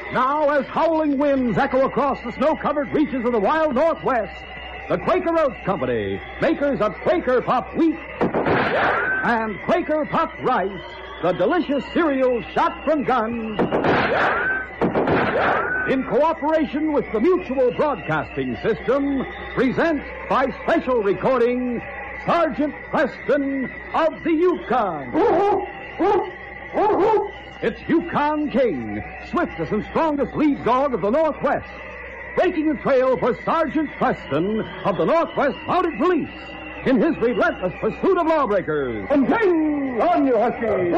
Now, as howling winds echo across the snow-covered reaches of the wild Northwest, the Quaker Oats Company, makers of Quaker Puff Wheat and Quaker Puff Rice, the delicious cereal shot from guns, in cooperation with the Mutual Broadcasting System, present by special recording Sergeant Preston of the Yukon. It's Yukon King, swiftest and strongest lead dog of the Northwest, breaking the trail for Sergeant Preston of the Northwest Mounted Police in his relentless pursuit of lawbreakers. And King, on you, Husky!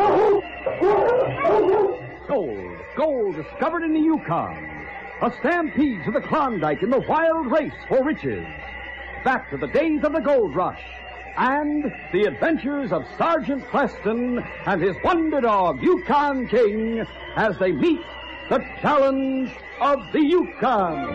Gold discovered in the Yukon. A stampede to the Klondike in the wild race for riches. Back to the days of the gold rush. And the adventures of Sergeant Preston and his wonder dog, Yukon King, as they meet the challenge of the Yukon.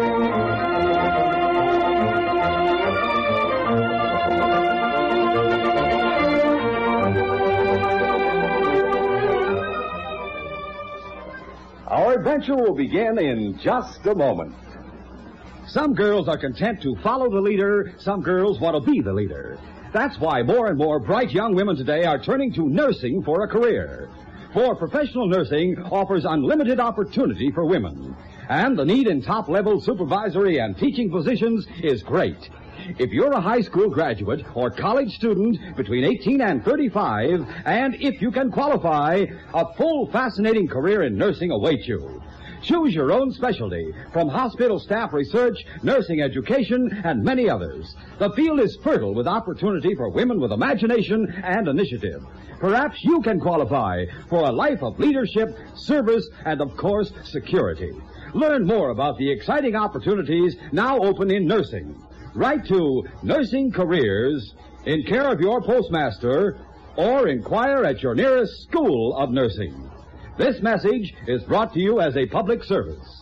Our adventure will begin in just a moment. Some girls are content to follow the leader. Some girls want to be the leader. That's why more and more bright young women today are turning to nursing for a career. For professional nursing offers unlimited opportunity for women. And the need in top-level supervisory and teaching positions is great. If you're a high school graduate or college student between 18 and 35, and if you can qualify, a full, fascinating career in nursing awaits you. Choose your own specialty from hospital staff research, nursing education, and many others. The field is fertile with opportunity for women with imagination and initiative. Perhaps you can qualify for a life of leadership, service, and, of course, security. Learn more about the exciting opportunities now open in nursing. Write to Nursing Careers in care of your postmaster or inquire at your nearest school of nursing. This message is brought to you as a public service.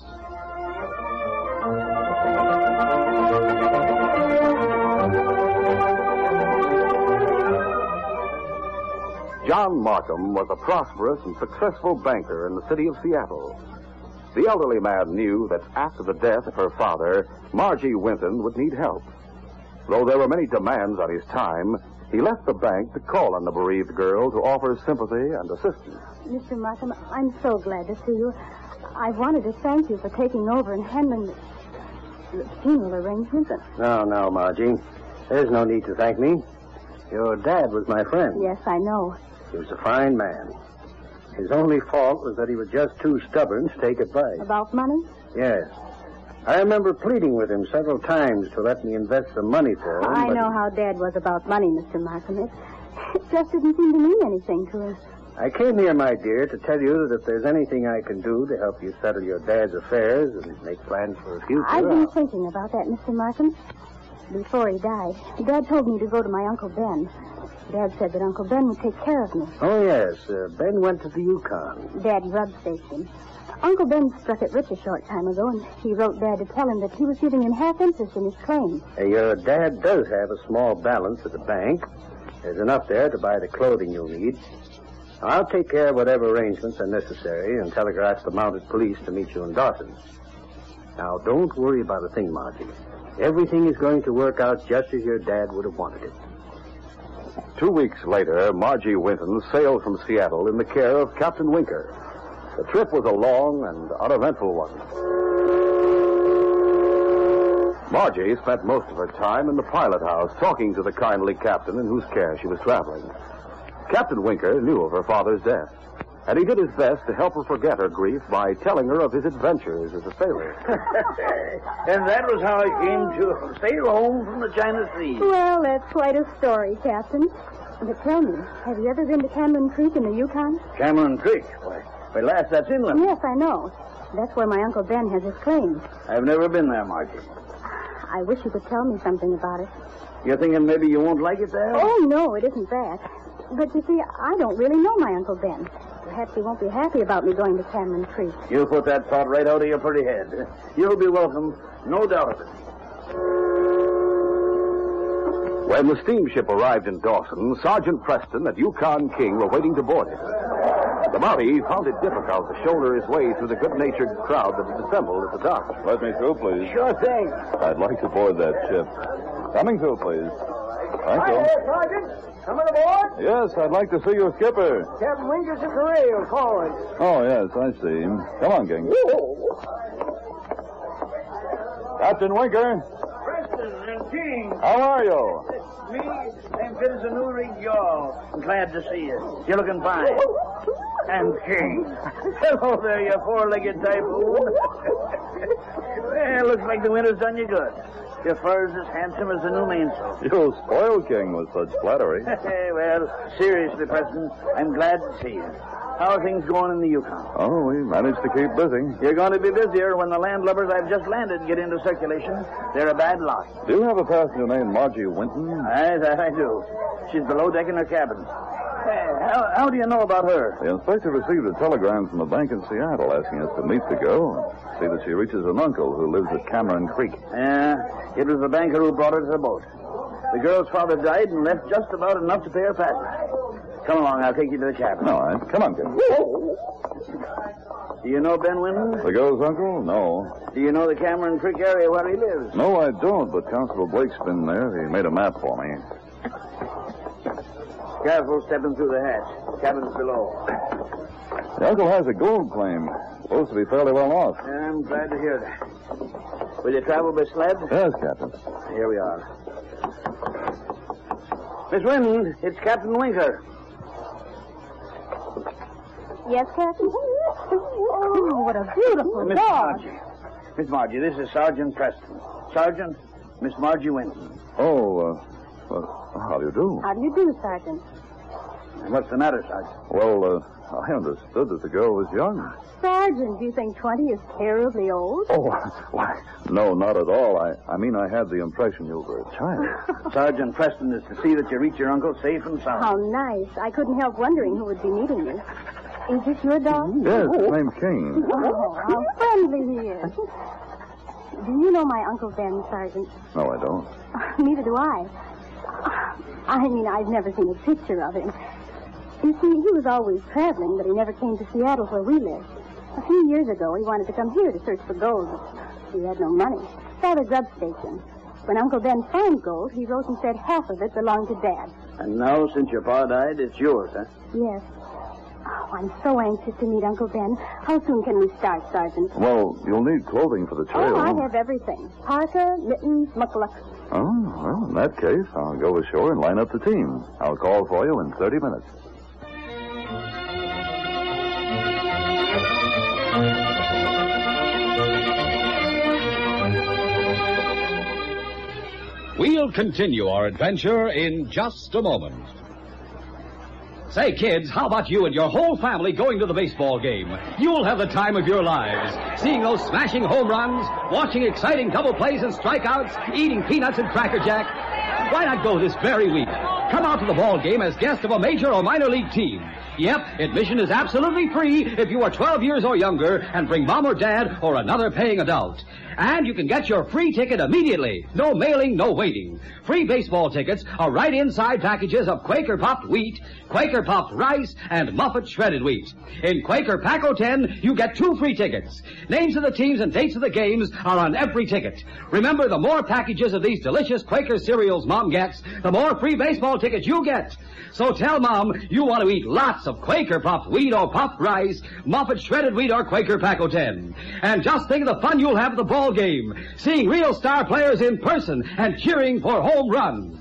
John Markham was a prosperous and successful banker in the city of Seattle. The elderly man knew that after the death of her father, Margie Winton would need help. Though there were many demands on his time, he left the bank to call on the bereaved girl to offer sympathy and assistance. Mr. Markham, I'm so glad to see you. I wanted to thank you for taking over and handling the funeral arrangements. No, Margie. There's no need to thank me. Your dad was my friend. Yes, I know. He was a fine man. His only fault was that he was just too stubborn to take advice. About money? Yes. I remember pleading with him several times to let me invest some money for him. I know how Dad was about money, Mr. Markham. It just didn't seem to mean anything to him. I came here, my dear, to tell you that if there's anything I can do to help you settle your dad's affairs and make plans for the future... I've been thinking about that, Mr. Markham. Before he died, Dad told me to go to my Uncle Ben. Dad said that Uncle Ben would take care of me. Oh, yes. Ben went to the Yukon. Dad grub staked him. Uncle Ben struck it rich a short time ago, and he wrote Dad to tell him that he was giving him half interest in his claim. Your dad does have a small balance at the bank. There's enough there to buy the clothing you'll need. I'll take care of whatever arrangements are necessary and telegraph the mounted police to meet you in Dawson. Now, don't worry about a thing, Margie. Everything is going to work out just as your dad would have wanted it. 2 weeks later, Margie Winton sailed from Seattle in the care of Captain Winker. The trip was a long and uneventful one. Margie spent most of her time in the pilot house talking to the kindly captain in whose care she was traveling. Captain Winker knew of her father's death, and he did his best to help her forget her grief by telling her of his adventures as a sailor. And that was how I came to sail home from the China Sea. Well, that's quite a story, Captain. But tell me, have you ever been to Cameron Creek in the Yukon? Cameron Creek? Why, lass, that's inland. Yes, I know. That's where my Uncle Ben has his claim. I've never been there, Margie. I wish you could tell me something about it. You're thinking maybe you won't like it there? Oh, no, it isn't that. But you see, I don't really know my Uncle Ben. Perhaps he won't be happy about me going to Cameron Creek. You put that thought right out of your pretty head. You'll be welcome, no doubt of it. When the steamship arrived in Dawson, Sergeant Preston and Yukon King were waiting to board it. The Mountie found it difficult to shoulder his way through the good-natured crowd that had assembled at the dock. Let me through, please. Sure thing. I'd like to board that ship. Coming through, please. Thank you. Sergeant. Coming aboard? Yes, I'd like to see your skipper. Captain Winker's at the rail calling. Oh, yes, I see him. Come on, King. Captain Winker, Preston and King. how are you? Me, I'm fit as a new rig yawl. I'm glad to see you. You're looking fine. And King. Hello there, you four-legged typhoon. Well, looks like the winter's done you good. Your fur's as handsome as the new mainsail. You spoiled King with such flattery. Well, seriously, Preston, I'm glad to see you. How are things going in the Yukon? Oh, we managed to keep busy. You're going to be busier when the landlubbers I've just landed get into circulation. They're a bad lot. Do you have a passenger named Margie Winton? Aye, that I do. She's below deck in her cabin. How do you know about her? The inspector received a telegram from the bank in Seattle asking us to meet the girl and see that she reaches an uncle who lives at Cameron Creek. Yeah, it was the banker who brought her to the boat. The girl's father died and left just about enough to pay her passage. Come along, I'll take you to the cabin. All right. Come on, King. Do you know Ben Winton? The girl's uncle? No. Do you know the Cameron Creek area where he lives? No, I don't, but Constable Blake's been there. He made a map for me. Careful stepping through the hatch. Cabin's below. The uncle has a gold claim. Supposed to be fairly well off. I'm glad to hear that. Will you travel by sled? Yes, Captain. Here we are. Miss Winton, it's Captain Winker. Yes, Captain? Oh, what a beautiful Miss dog. Margie. Miss Margie, this is Sergeant Preston. Sergeant, Miss Margie Winton. Oh, how do you do? How do you do, Sergeant? What's the matter, Sergeant? Well, I understood that the girl was young. Sergeant, do you think 20 is terribly old? Oh, why? No, not at all. I mean, I had the impression you were a child. Sergeant Preston is to see that you reach your uncle safe and sound. How nice. I couldn't help wondering who would be meeting you. Is this your dog? Yes, his name's King. Oh, how friendly he is. Do you know my Uncle Ben, Sergeant? No, I don't. Neither do I. I mean, I've never seen a picture of him. You see, he was always traveling, but he never came to Seattle where we live. A few years ago, he wanted to come here to search for gold, but he had no money. Start a grub station. When Uncle Ben found gold, he wrote and said half of it belonged to Dad. And now, since your pa died, it's yours, huh? Yes. Oh, I'm so anxious to meet Uncle Ben. How soon can we start, Sergeant? Well, you'll need clothing for the trail. Oh, I have everything. Parka, mittens, mucklucks. Oh, well, in that case, I'll go ashore and line up the team. I'll call for you in 30 minutes. We'll continue our adventure in just a moment. Say, kids, how about you and your whole family going to the baseball game? You'll have the time of your lives. Seeing those smashing home runs, watching exciting double plays and strikeouts, eating peanuts and Cracker Jack. Why not go this very week? Come out to the ball game as guest of a major or minor league team. Yep, admission is absolutely free if you are 12 years or younger and bring mom or dad or another paying adult. And you can get your free ticket immediately. No mailing, no waiting. Free baseball tickets are right inside packages of Quaker Puffed wheat, Quaker Puffed rice, and Muffet shredded wheat. In Quaker Pack 10, you get 2 free tickets. Names of the teams and dates of the games are on every ticket. Remember, the more packages of these delicious Quaker cereals Mom gets, the more free baseball tickets you get. So tell Mom you want to eat lots of Quaker Puffed wheat or puffed rice, Muffet shredded wheat or Quaker Pack 10. And just think of the fun you'll have at the ball game, seeing real star players in person and cheering for home runs.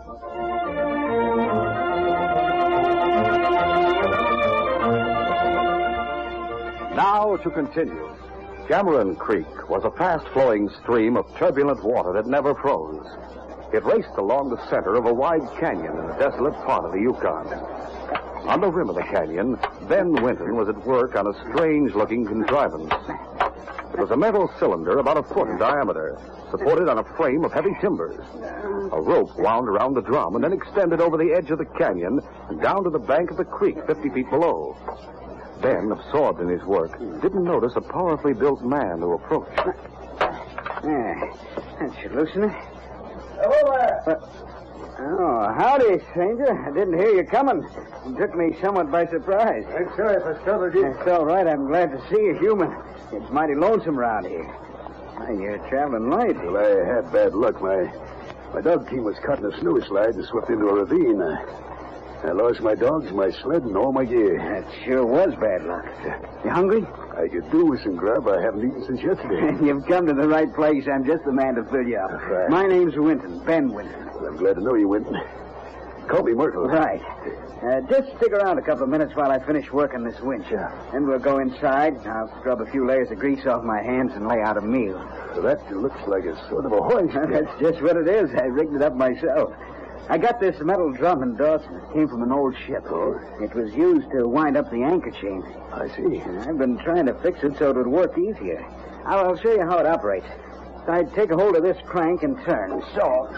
Now to continue. Cameron Creek was a fast-flowing stream of turbulent water that never froze. It raced along the center of a wide canyon in a desolate part of the Yukon. On the rim of the canyon, Ben Winton was at work on a strange-looking contrivance. It was a metal cylinder about a foot in diameter, supported on a frame of heavy timbers. A rope wound around the drum and then extended over the edge of the canyon and down to the bank of the creek 50 feet below. Ben, absorbed in his work, didn't notice a powerfully built man who approached. That should loosen it. Hello there. Oh, howdy, stranger. I didn't hear you coming. It took me somewhat by surprise. I'm sorry if I startled you. It's all right. I'm glad to see you human. It's mighty lonesome around here. Why, you're traveling light. Well, I had bad luck. My dog team was caught in a snow slide and swept into a ravine. I lost my dogs, my sled, and all my gear. That sure was bad luck. You hungry? I could do with some grub. I haven't eaten since yesterday. You've come to the right place. I'm just the man to fill you up. Right. My name's Winton, Ben Winton. Well, I'm glad to know you, Winton. Call me Myrtle. Right. Just stick around a couple of minutes while I finish working this winch. Yeah. Then we'll go inside. I'll scrub a few layers of grease off my hands and lay out a meal. So that looks like a sort of a hoist. That's just what it is. I rigged it up myself. I got this metal drum in Dawson. It came from an old ship. Oh? It was used to wind up the anchor chain. I see. I've been trying to fix it so it would work easier. I'll show you how it operates. I'd take a hold of this crank and turn. So.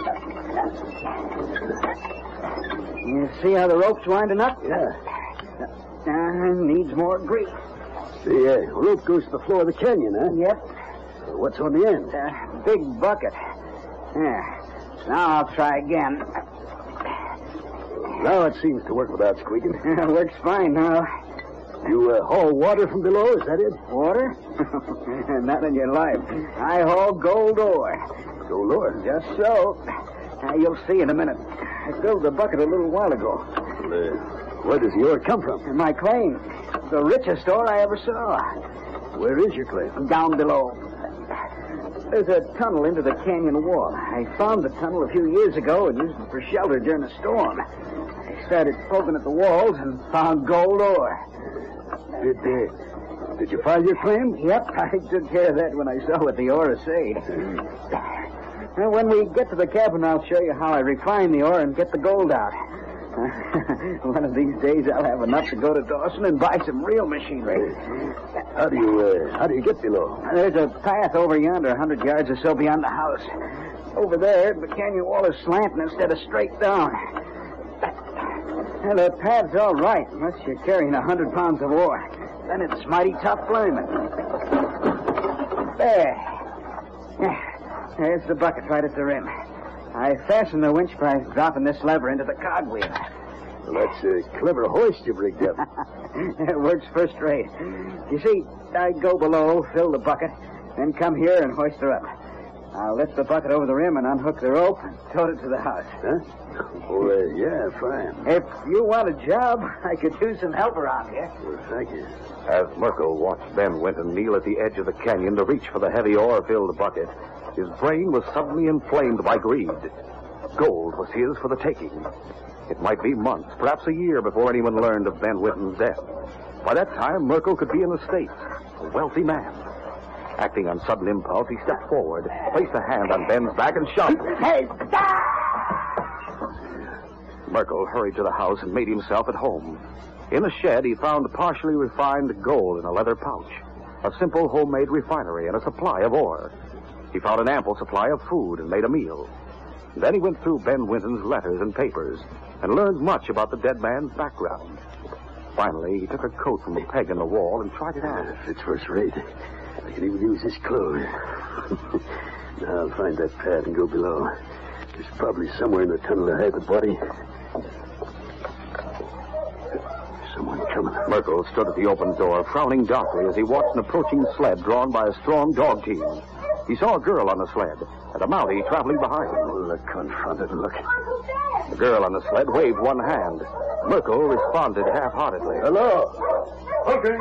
You see how the rope's winding up? Yeah. Needs more grease. The rope goes to the floor of the canyon, huh? Yep. What's on the end? Big bucket. There. Now I'll try again. Now it seems to work without squeaking. Works fine now. You haul water from below, is that it? Water? Not in your life. I haul gold ore. Gold ore? Just so. You'll see in a minute. I filled the bucket a little while ago. Where does the ore come from? My claim. The richest ore I ever saw. Where is your claim? Down below. There's a tunnel into the canyon wall. I found the tunnel a few years ago and used it for shelter during a storm. I started poking at the walls and found gold ore. Did you file your claim? Yep, I took care of that when I saw what the ore assayed. Well, when we get to the cabin, I'll show you how I refine the ore and get the gold out. One of these days, I'll have enough to go to Dawson and buy some real machinery. How do you get below? There's a path over yonder, 100 yards or so beyond the house. Over there, the canyon wall is slanting instead of straight down. Well, the path's all right, unless you're carrying 100 pounds of ore. Then it's mighty tough climbing. There's the bucket right at the rim. I fasten the winch by dropping this lever into the cogwheel. Well, that's a clever hoist you've rigged up. It works first rate. You see, I go below, fill the bucket, then come here and hoist her up. I'll lift the bucket over the rim and unhook the rope and tote it to the house. Huh? Oh, yeah, fine. If you want a job, I could use some help around here. Well, thank you. As Merkel watched Ben Winton kneel at the edge of the canyon to reach for the heavy ore-filled bucket, his brain was suddenly inflamed by greed. Gold was his for the taking. It might be months, perhaps a year, before anyone learned of Ben Winton's death. By that time, Merkel could be in the States, a wealthy man. Acting on sudden impulse, he stepped forward, placed a hand on Ben's back, and shouted, Hey, stop! Merkel hurried to the house and made himself at home. In the shed, he found partially refined gold in a leather pouch, a simple homemade refinery, and a supply of ore. He found an ample supply of food and made a meal. Then he went through Ben Winton's letters and papers and learned much about the dead man's background. Finally, he took a coat from a peg in the wall and tried it on. It's first rate. I can even use his clothes. Now I'll find that pad and go below. It's probably somewhere in the tunnel to hide the body. Someone coming. Merkel stood at the open door, frowning darkly as he watched an approaching sled drawn by a strong dog team. He saw a girl on the sled and a Mountie traveling behind him. Oh, look, confounded look. The girl on the sled waved one hand. Merkel responded half-heartedly. Hello. Hello,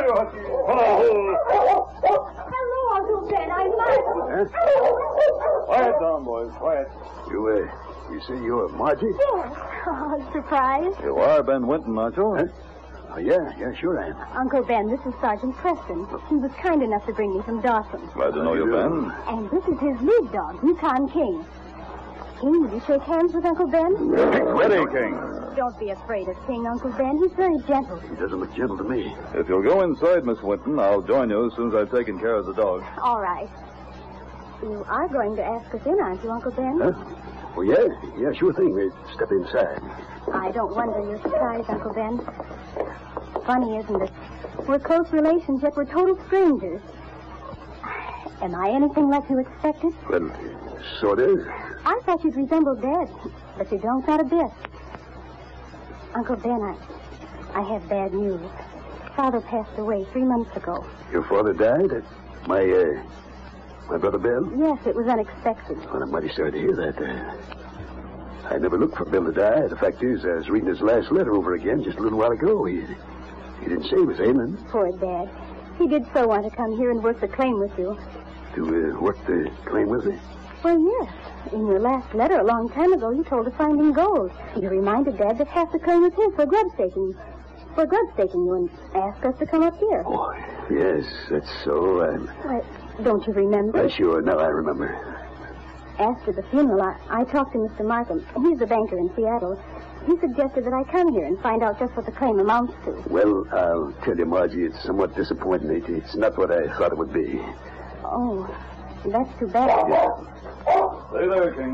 Uncle Ben. I'm Margie. Huh? Quiet down, boys, quiet. You say you're Margie? Yes. Oh, surprise. You are Ben Winton, aren't you? Huh? Oh, yeah, sure I am. Uncle Ben, this is Sergeant Preston. He was kind enough to bring me from Dawson. Glad to know you, Ben. And this is his lead dog, Yukon King. King, will you shake hands with Uncle Ben? Ready, King. Don't be afraid of King, Uncle Ben. He's very gentle. He doesn't look gentle to me. If you'll go inside, Miss Winton, I'll join you as soon as I've taken care of the dog. All right. You are going to ask us in, aren't you, Uncle Ben? Huh? Oh, yeah, sure thing. Step inside. I don't wonder you're surprised, Uncle Ben. Funny, isn't it? We're close relations, yet we're total strangers. Am I anything like you expected? Well, sort of. I thought you'd resemble Dad, but you don't, not a bit. Uncle Ben, I have bad news. Father passed away 3 months ago. Your father died? My brother Bill? Yes, it was unexpected. Well, I'm mighty sorry to hear that. I never looked for Bill to die. The fact is, I was reading his last letter over again just a little while ago. He didn't say he was aiming. Poor Dad. He did so want to come here and work the claim with you. To work the claim with me? Well, yes. In your last letter a long time ago, you told of finding gold. You reminded Dad that half the claim was his for grub staking. For grub staking you and asked us to come up here. Oh, yes, that's so. Why, don't you remember? Sure, now I remember. After the funeral, I talked to Mr. Markham. He's the banker in Seattle. He suggested that I come here and find out just what the claim amounts to. Well, I'll tell you, Margie, it's somewhat disappointing. It's not what I thought it would be. Oh, that's too bad. Yeah. Stay there, King.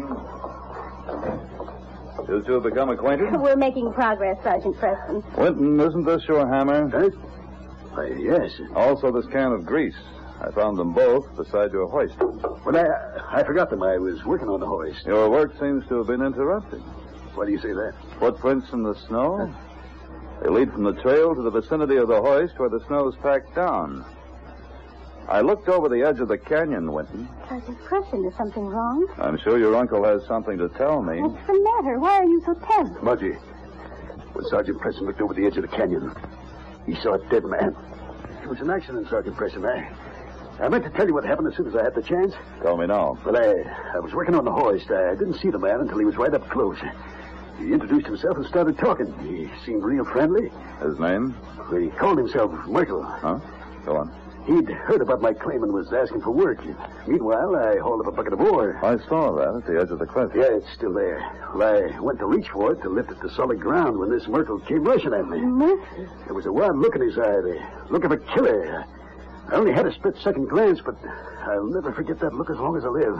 You two have become acquainted? We're making progress, Sergeant Preston. Winton, isn't this your hammer? Huh? Why, yes. Also this can of grease. I found them both beside your hoist. Well, I forgot them. I was working on the hoist. Your work seems to have been interrupted. Why do you say that? Footprints in the snow? They lead from the trail to the vicinity of the hoist where the snow's packed down. I looked over the edge of the canyon, Winton. Sergeant Preston, is something wrong? I'm sure your uncle has something to tell me. What's the matter? Why are you so tense? Margie, when Sergeant Preston looked over the edge of the canyon, he saw a dead man. It was an accident, Sergeant Preston. I meant to tell you what happened as soon as I had the chance. Tell me now. Well, I was working on the hoist. I didn't see the man until he was right up close. He introduced himself and started talking. He seemed real friendly. His name? He called himself Merkel. Huh? Go on. He'd heard about my claim and was asking for work. Meanwhile, I hauled up a bucket of ore. I saw that at the edge of the cliff. Yeah, it's still there. Well, I went to reach for it to lift it to solid ground when this Merkel came rushing at me. Mercy. There was a wild look in his eye, the look of a killer. I only had a split-second glance, but I'll never forget that look as long as I live.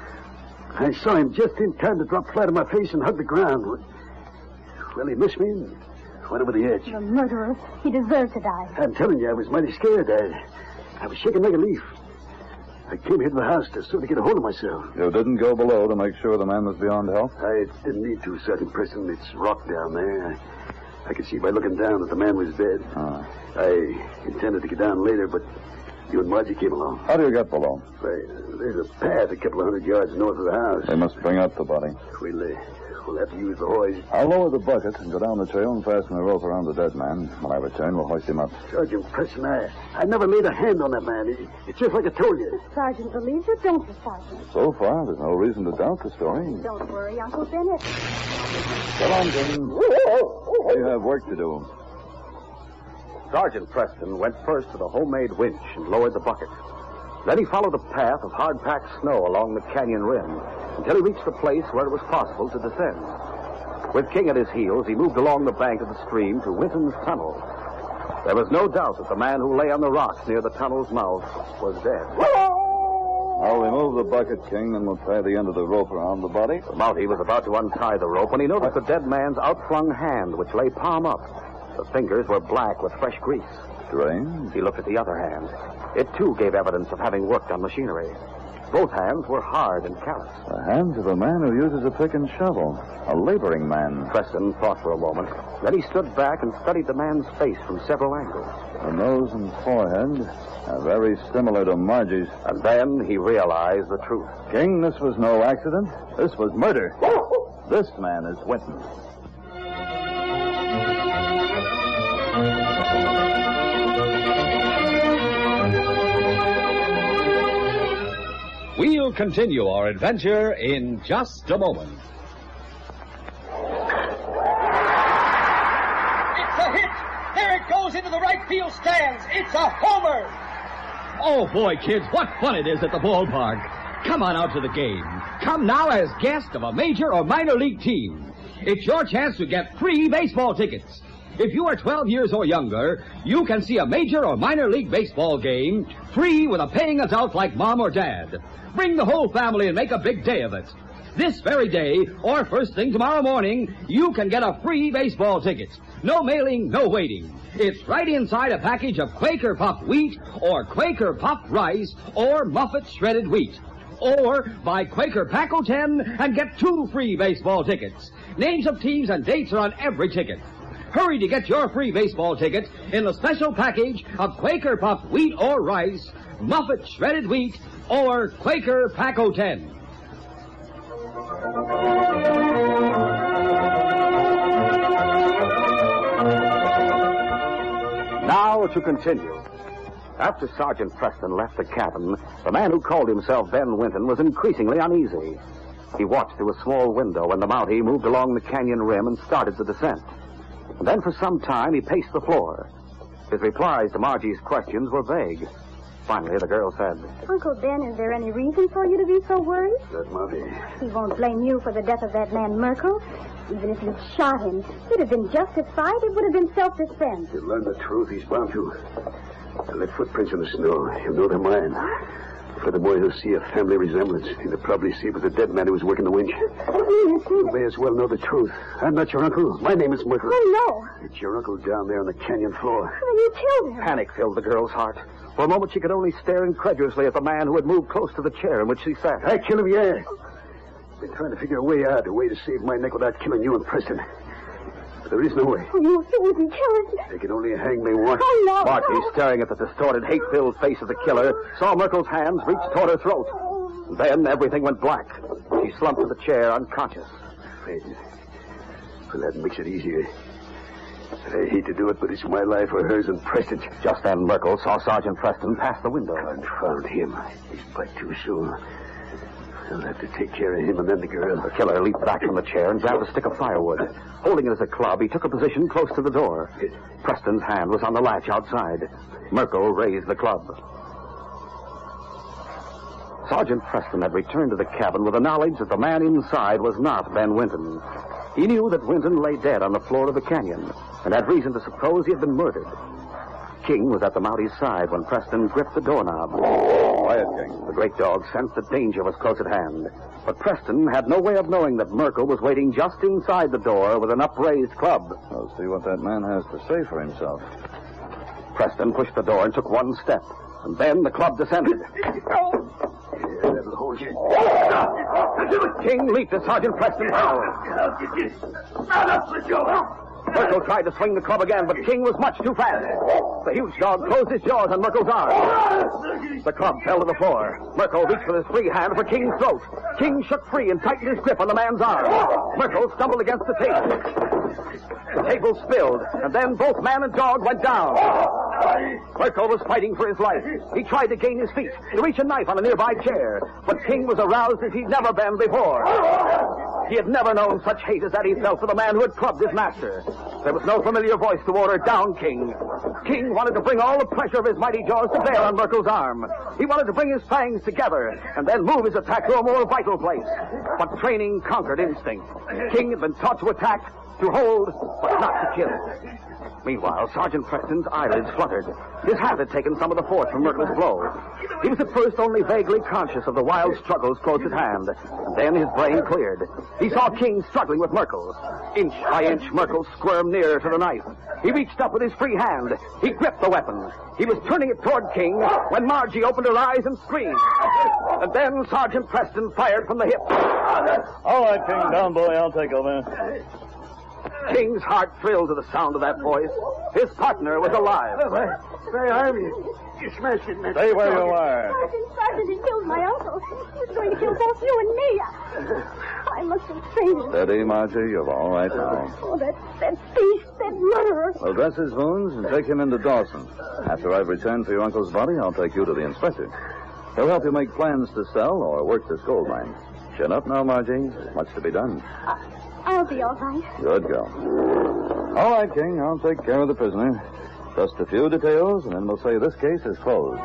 I saw him just in time to drop flat on my face and hug the ground. Well, he missed me and went over the edge. The murderer. He deserved to die. I'm telling you, I was mighty scared. I was shaking like a leaf. I came here to the house to sort of get a hold of myself. You didn't go below to make sure the man was beyond help? I didn't need to, Sergeant Preston. It's rock down there. I could see by looking down that the man was dead. Oh. I intended to get down later, but you and Margie came along. How do you get below? There's a path a couple of 100 yards north of the house. They must bring up the body. We'll have to use the hoist. I'll lower the bucket and go down the trail and fasten the rope around the dead man. When I return, we'll hoist him up. Sergeant Preston, I never laid a hand on that man. It's just like I told you. The sergeant believes it, don't you, Sergeant? So far, there's no reason to doubt the story. Don't worry, Uncle Bennett. Come on, Jim. We have work to do. Sergeant Preston went first to the homemade winch and lowered the bucket. Then he followed a path of hard-packed snow along the canyon rim until he reached the place where it was possible to descend. With King at his heels, he moved along the bank of the stream to Winton's tunnel. There was no doubt that the man who lay on the rocks near the tunnel's mouth was dead. I'll remove the bucket, King, and we'll tie the end of the rope around the body. The Mountie was about to untie the rope when he noticed the dead man's outflung hand, which lay palm up. The fingers were black with fresh grease. Strange. He looked at the other hand. It, too, gave evidence of having worked on machinery. Both hands were hard and callous. The hands of a man who uses a pick and shovel. A laboring man. Preston thought for a moment. Then he stood back and studied the man's face from several angles. The nose and forehead are very similar to Margie's. And then he realized the truth. King, this was no accident. This was murder. This man is Winton. We'll continue our adventure in just a moment. It's a hit! There it goes into the right field stands. It's a homer! Oh, boy, kids, what fun it is at the ballpark. Come on out to the game. Come now as guest of a major or minor league team. It's your chance to get free baseball tickets. If you are 12 years or younger, you can see a major or minor league baseball game free with a paying adult like Mom or Dad. Bring the whole family and make a big day of it. This very day, or first thing tomorrow morning, you can get a free baseball ticket. No mailing, no waiting. It's right inside a package of Quaker Puffed wheat or Quaker Puffed rice or Muffet shredded wheat. or buy Quaker Pack-O 10 and get 2 free baseball tickets. Names of teams and dates are on every ticket. Hurry to get your free baseball ticket in the special package of Quaker Puff Wheat or Rice, Muffet Shredded Wheat, or Quaker Pack-O 10. Now to continue. After Sergeant Preston left the cabin, the man who called himself Ben Winton was increasingly uneasy. He watched through a small window when the Mountie moved along the canyon rim and started the descent. And then for some time he paced the floor. His replies to Margie's questions were vague. Finally, the girl said, Uncle Ben, is there any reason for you to be so worried? That Mountie. He won't blame you for the death of that man Merkel. Even if you'd shot him, he'd have been justified. It would have been self-defense. He'll learn the truth. He's bound to. They'll let footprints in the snow. He'll know they're mine. Furthermore, he'll see a family resemblance. He'll probably see it was a dead man who was working the winch. You may as well know the truth. I'm not your uncle. My name is Merkel. Oh, no. It's your uncle down there on the canyon floor. Then you killed him. Panic filled the girl's heart. For a moment, she could only stare incredulously at the man who had moved close to the chair in which she sat. I killed him, yeah. Been trying to figure a way out, a way to save my neck without killing you and Preston. But there is no way. Oh, you wouldn't kill him. They can only hang me once. Oh, no. Margie, staring at the distorted, hate-filled face of the killer, saw Merkel's hands reach toward her throat. Then everything went black. She slumped to the chair, unconscious. Well, that makes it easier. I hate to do it, but it's my life or hers and Preston's. Just then, Merkel saw Sergeant Preston pass the window. Confound him. He's back too soon. I'll have to take care of him and then the girl. The killer leaped back from the chair and grabbed a stick of firewood. Holding it as a club, he took a position close to the door. Preston's hand was on the latch outside. Merkel raised the club. Sergeant Preston had returned to the cabin with the knowledge that the man inside was not Ben Winton. He knew that Winton lay dead on the floor of the canyon and had reason to suppose he had been murdered. King was at the Mountie's side when Preston gripped the doorknob. Quiet, King. The great dog sensed that danger was close at hand. But Preston had no way of knowing that Merkel was waiting just inside the door with an upraised club. I'll see what that man has to say for himself. Preston pushed the door and took one step. And then the club descended. That'll hold you. King leaped as Sergeant Preston fell. Merkel tried to swing the club again, but King was much too fast. The huge dog closed his jaws on Merkel's arm. The club fell to the floor. Merkel reached with his free hand for King's throat. King shook free and tightened his grip on the man's arm. Merkel stumbled against the table. The table spilled, and then both man and dog went down. Merkel was fighting for his life. He tried to gain his feet, to reach a knife on a nearby chair, but King was aroused as he'd never been before. He had never known such hate as that he felt for the man who had clubbed his master. There was no familiar voice to order down King. King wanted to bring all the pressure of his mighty jaws to bear on Merkel's arm. He wanted to bring his fangs together and then move his attack to a more vital place. But training conquered instinct. King had been taught to attack, to hold, but not to kill. Meanwhile, Sergeant Preston's eyelids fluttered. His hat had taken some of the force from Merkel's blow. He was at first only vaguely conscious of the wild struggles close at hand. And then his brain cleared. He saw King struggling with Merkel. Inch by inch, Merkel squirmed nearer to the knife. He reached up with his free hand. He gripped the weapon. He was turning it toward King when Margie opened her eyes and screamed. And then Sergeant Preston fired from the hip. All right, King. Down, boy. I'll take over. King's heart thrilled to the sound of that voice. His partner was alive. My arm, you smashed it, man. Stay where you are. Sergeant, he killed my uncle. He's going to kill both you and me. I must have fainted. Steady, Margie. You're all right now. Oh, that thief, that murderer. We'll dress his wounds and take him into Dawson. After I've returned for your uncle's body, I'll take you to the inspector. He'll help you make plans to sell or work this gold mine. Chin up now, Margie. There's much to be done. I'll be all right. Good girl. All right, King. I'll take care of the prisoner. Just a few details, and then we'll say this case is closed.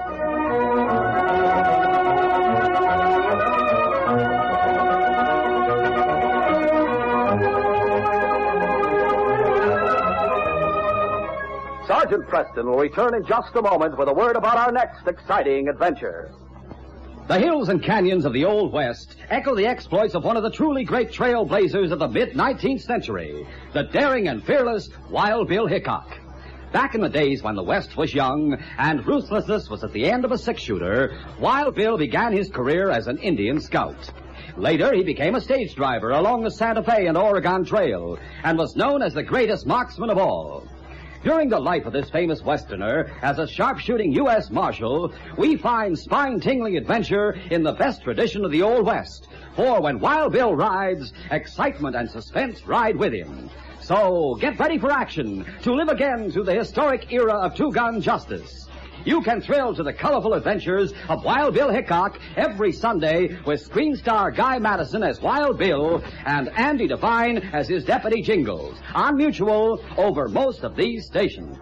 Sergeant Preston will return in just a moment with a word about our next exciting adventure. The hills and canyons of the Old West echo the exploits of one of the truly great trailblazers of the mid-19th century, the daring and fearless Wild Bill Hickok. Back in the days when the West was young and ruthlessness was at the end of a six-shooter, Wild Bill began his career as an Indian scout. Later, he became a stage driver along the Santa Fe and Oregon Trail and was known as the greatest marksman of all. During the life of this famous Westerner, as a sharpshooting U.S. Marshal, we find spine-tingling adventure in the best tradition of the Old West. For when Wild Bill rides, excitement and suspense ride with him. So get ready for action to live again through the historic era of two-gun justice. You can thrill to the colorful adventures of Wild Bill Hickok every Sunday with screen star Guy Madison as Wild Bill and Andy Devine as his Deputy Jingles on Mutual over most of these stations.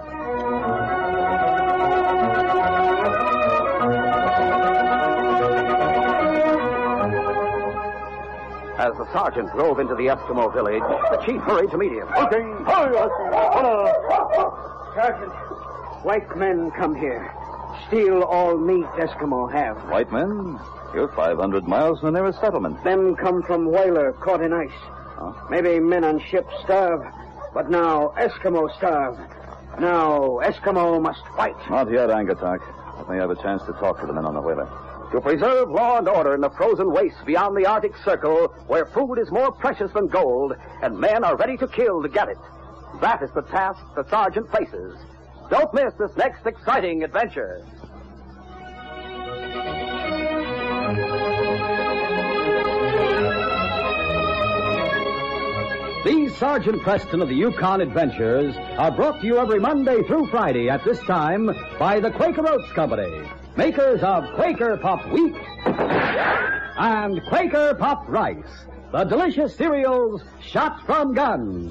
As the sergeant drove into the Eskimo village, the chief hurried to meet him. Sergeant, white men come here. Steal all meat Eskimo have. White men? You're 500 miles from the nearest settlement. Them come from whaler caught in ice. Huh? Maybe men on ships starve, but now Eskimo starve. Now Eskimo must fight. Not yet, Angatak. Let me have a chance to talk to the men on the whaler. To preserve law and order in the frozen wastes beyond the Arctic Circle, where food is more precious than gold, and men are ready to kill to get it. That is the task the sergeant faces. Don't miss this next exciting adventure. These Sergeant Preston of the Yukon Adventures are brought to you every Monday through Friday at this time by the Quaker Oats Company, makers of Quaker Puffed Wheat and Quaker Puffed Rice, the delicious cereals shot from guns.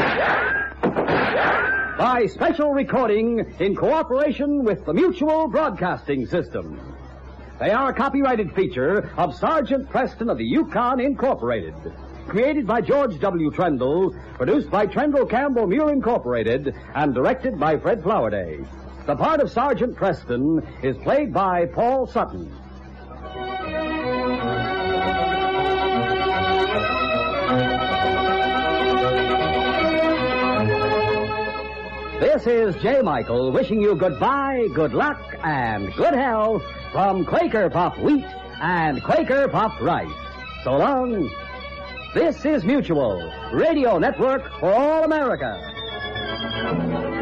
By special recording in cooperation with the Mutual Broadcasting System. They are a copyrighted feature of Sergeant Preston of the Yukon Incorporated. Created by George W. Trendle, produced by Trendle Campbell Muir Incorporated, and directed by Fred Flowerday. The part of Sergeant Preston is played by Paul Sutton. This is J. Michael wishing you goodbye, good luck, and good health from Quaker Puffed Wheat and Quaker Puffed Rice. So long. This is Mutual, Radio Network for all America.